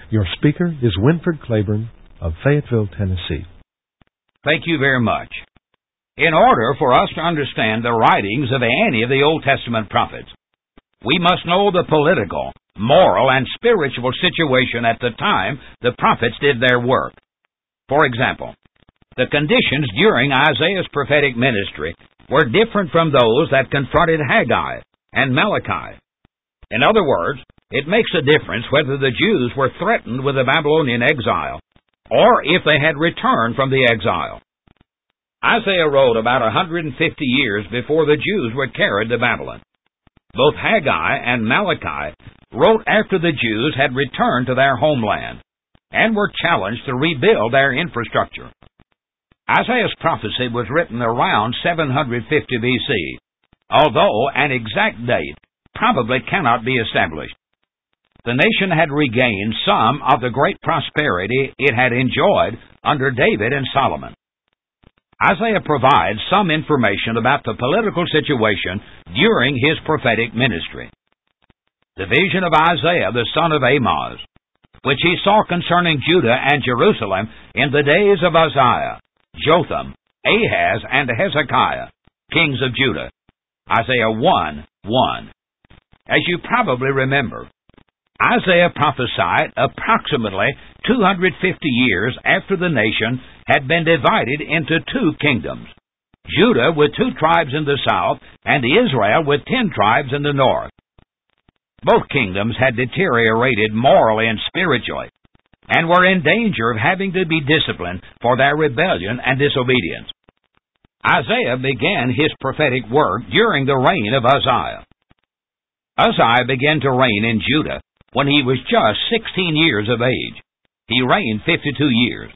Your speaker is Winford Claiborne of Fayetteville, Tennessee. Thank you very much. In order for us to understand the writings of any of the Old Testament prophets, we must know the political, moral, and spiritual situation at the time the prophets did their work. For example, the conditions during Isaiah's prophetic ministry were different from those that confronted Haggai and Malachi. In other words, it makes a difference whether the Jews were threatened with a Babylonian exile or if they had returned from the exile. Isaiah wrote about 150 years before the Jews were carried to Babylon. Both Haggai and Malachi wrote after the Jews had returned to their homeland and were challenged to rebuild their infrastructure. Isaiah's prophecy was written around 750 BC, although an exact date probably cannot be established. The nation had regained some of the great prosperity it had enjoyed under David and Solomon. Isaiah provides some information about the political situation during his prophetic ministry. The vision of Isaiah, the son of Amoz, which he saw concerning Judah and Jerusalem in the days of Uzziah, Jotham, Ahaz, and Hezekiah, kings of Judah. Isaiah 1:1. As you probably remember, Isaiah prophesied approximately 250 years after the nation had been divided into two kingdoms, Judah with 2 tribes in the south and Israel with 10 tribes in the north. Both kingdoms had deteriorated morally and spiritually and were in danger of having to be disciplined for their rebellion and disobedience. Isaiah began his prophetic work during the reign of Uzziah. Uzziah began to reign in Judah when he was just 16 years of age. He reigned 52 years.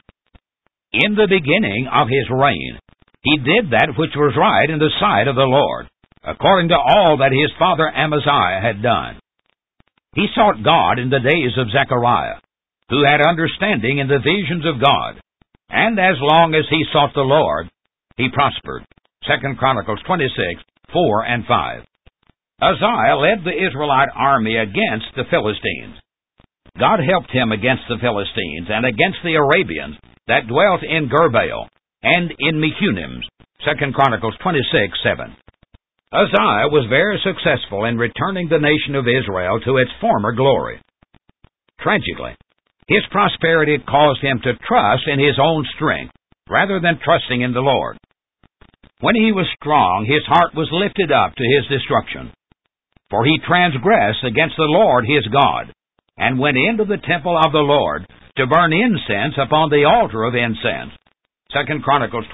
In the beginning of his reign, he did that which was right in the sight of the Lord, according to all that his father Amaziah had done. He sought God in the days of Zechariah, who had understanding in the visions of God, and as long as he sought the Lord, he prospered. 2 Chronicles 26:4 and 5. Uzziah led the Israelite army against the Philistines. God helped him against the Philistines and against the Arabians that dwelt in Gurbaal and in Mehunim. 2 Chronicles 26:7. Uzziah was very successful in returning the nation of Israel to its former glory. Tragically, his prosperity caused him to trust in his own strength rather than trusting in the Lord. When he was strong, his heart was lifted up to his destruction. For he transgressed against the Lord his God, and went into the temple of the Lord to burn incense upon the altar of incense. 2 Chronicles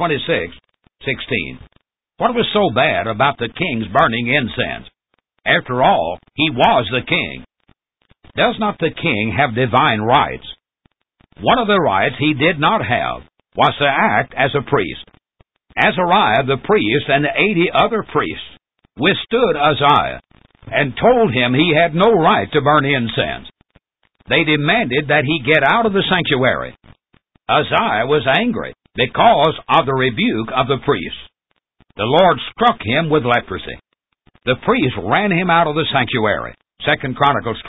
26:16. What was so bad about the king's burning incense? After all, he was the king. Does not the king have divine rights? One of the rights he did not have was to act as a priest. Azariah the priest and 80 other priests withstood Uzziah and told him he had no right to burn incense. They demanded that he get out of the sanctuary. Uzziah was angry because of the rebuke of the priests. The Lord struck him with leprosy. The priests ran him out of the sanctuary. 2 Chronicles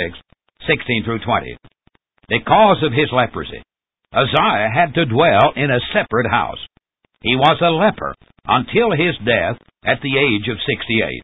26:16-20. Because of his leprosy, Uzziah had to dwell in a separate house. He was a leper until his death at the age of 68.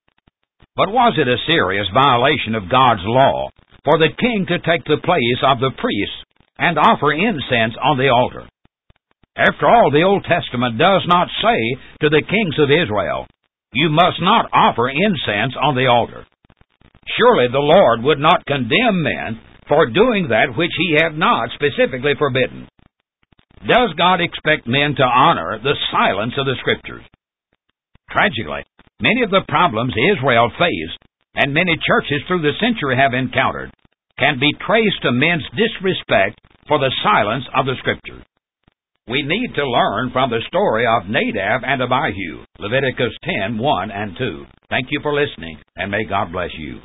But was it a serious violation of God's law for the king to take the place of the priests and offer incense on the altar? After all, the Old Testament does not say to the kings of Israel, "You must not offer incense on the altar." Surely the Lord would not condemn men for doing that which he had not specifically forbidden. Does God expect men to honor the silence of the Scriptures? Tragically, many of the problems Israel faced, and many churches through the century have encountered, can be traced to men's disrespect for the silence of the Scriptures. We need to learn from the story of Nadab and Abihu, Leviticus 10:1 and 2. Thank you for listening, and may God bless you.